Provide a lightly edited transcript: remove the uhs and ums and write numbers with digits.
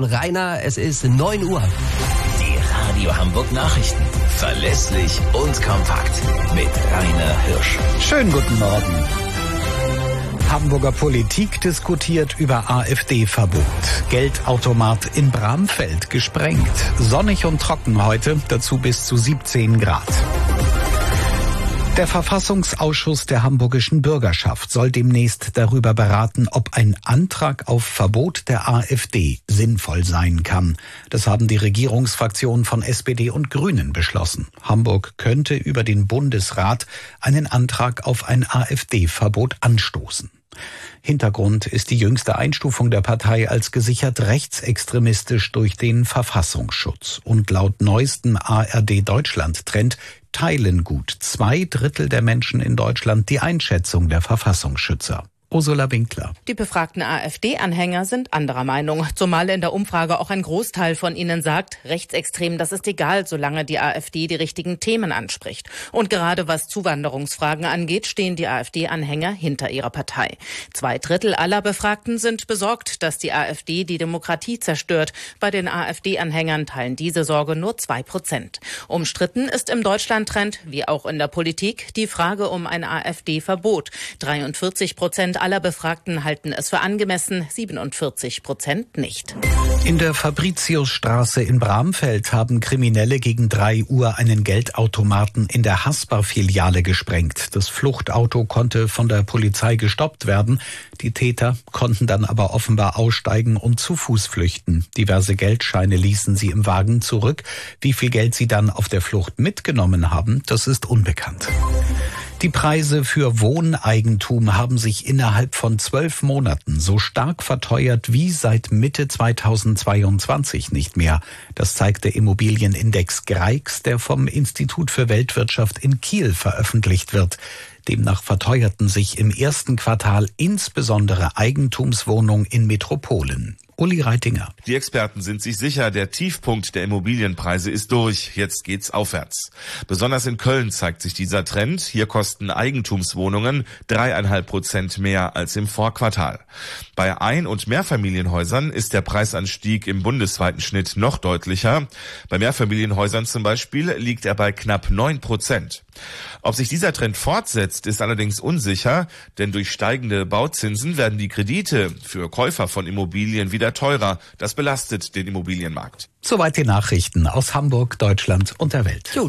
von Rainer. Es ist 9 Uhr. Die Radio Hamburg Nachrichten. Verlässlich und kompakt. Mit Rainer Hirsch. Schönen guten Morgen. Hamburger Politik diskutiert über AfD-Verbot. Geldautomat in Bramfeld gesprengt. Sonnig und trocken heute, dazu bis zu 17 Grad. Der Verfassungsausschuss der hamburgischen Bürgerschaft soll demnächst darüber beraten, ob ein Antrag auf Verbot der AfD sinnvoll sein kann. Das haben die Regierungsfraktionen von SPD und Grünen beschlossen. Hamburg könnte über den Bundesrat einen Antrag auf ein AfD-Verbot anstoßen. Hintergrund ist die jüngste Einstufung der Partei als gesichert rechtsextremistisch durch den Verfassungsschutz. Und laut neuestem ARD-Deutschland-Trend teilen gut 2/3 der Menschen in Deutschland die Einschätzung der Verfassungsschützer. Ursula Winkler. Die befragten AfD-Anhänger sind anderer Meinung, zumal in der Umfrage auch ein Großteil von ihnen sagt, rechtsextrem, das ist egal, solange die AfD die richtigen Themen anspricht. Und gerade was Zuwanderungsfragen angeht, stehen die AfD-Anhänger hinter ihrer Partei. 2/3 aller Befragten sind besorgt, dass die AfD die Demokratie zerstört. Bei den AfD-Anhängern teilen diese Sorge nur 2%. Umstritten ist im Deutschland-Trend, wie auch in der Politik, die Frage um ein AfD-Verbot. 43% aller Befragten halten es für angemessen, 47% nicht. In der Fabritiusstraße in Bramfeld haben Kriminelle gegen 3 Uhr einen Geldautomaten in der Hasper-Filiale gesprengt. Das Fluchtauto konnte von der Polizei gestoppt werden. Die Täter konnten dann aber offenbar aussteigen und zu Fuß flüchten. Diverse Geldscheine ließen sie im Wagen zurück. Wie viel Geld sie dann auf der Flucht mitgenommen haben, das ist unbekannt. Die Preise für Wohneigentum haben sich innerhalb von 12 Monaten so stark verteuert wie seit Mitte 2022 nicht mehr. Das zeigt der Immobilienindex Greix, der vom Institut für Weltwirtschaft in Kiel veröffentlicht wird. Demnach verteuerten sich im ersten Quartal insbesondere Eigentumswohnungen in Metropolen. Uli Reitinger. Die Experten sind sich sicher, der Tiefpunkt der Immobilienpreise ist durch. Jetzt geht's aufwärts. Besonders in Köln zeigt sich dieser Trend. Hier kosten Eigentumswohnungen 3,5% mehr als im Vorquartal. Bei Ein- und Mehrfamilienhäusern ist der Preisanstieg im bundesweiten Schnitt noch deutlicher. Bei Mehrfamilienhäusern zum Beispiel liegt er bei knapp 9%. Ob sich dieser Trend fortsetzt, ist allerdings unsicher, denn durch steigende Bauzinsen werden die Kredite für Käufer von Immobilien wieder teurer. Das belastet den Immobilienmarkt. Soweit die Nachrichten aus Hamburg, Deutschland und der Welt.